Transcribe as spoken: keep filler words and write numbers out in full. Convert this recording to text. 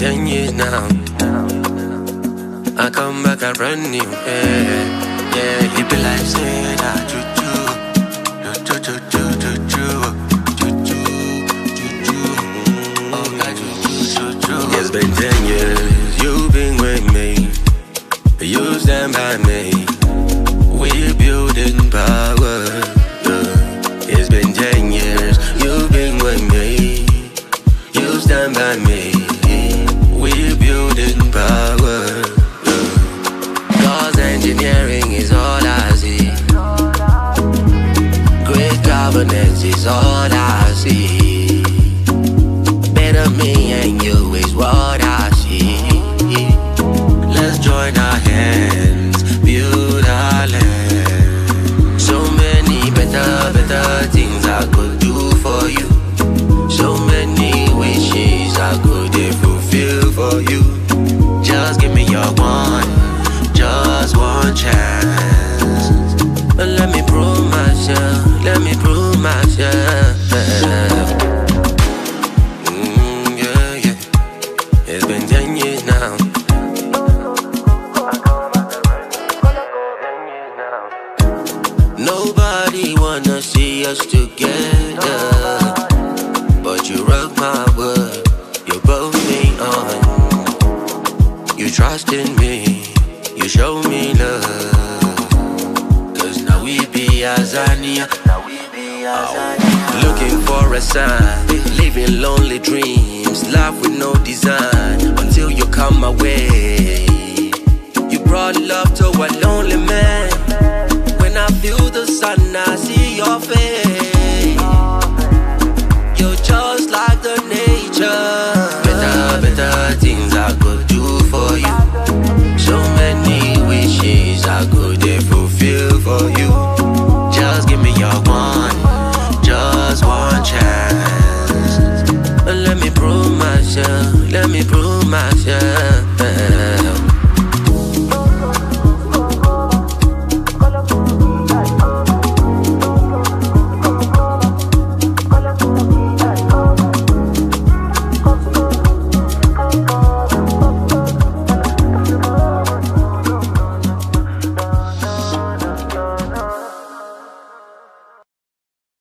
ten years now. I come back a brand new, yeah, yeah. It be like saying ah, choo choo, choo choo choo choo choo, choo choo choo. Oh, ah, choo choo choo. It's been ten years, you've been with me, you stand by me. We're building power. Yeah. It's been ten years, you've been with me, you stand by me. We're building power. Engineering is all I see. Great governance is all I see. Better me and you is what I see. Let's join our hands, build our land. So many better, better things I could do for you. So many wishes I could fulfill for you. Just give me your one, just one chance. Let me prove myself, let me prove myself. Mm, yeah, yeah. It's been ten years now. Nobody wanna see us together, but you rock my world, you both me on. You trust in me, you show me love, cause now we be Azania. Looking for a sign, living lonely dreams, life with no design, until you come my way. You brought love to a lonely man. When I feel the sun, I see your face. You're just like the nature. Better, better things I could do for you. So many wishes I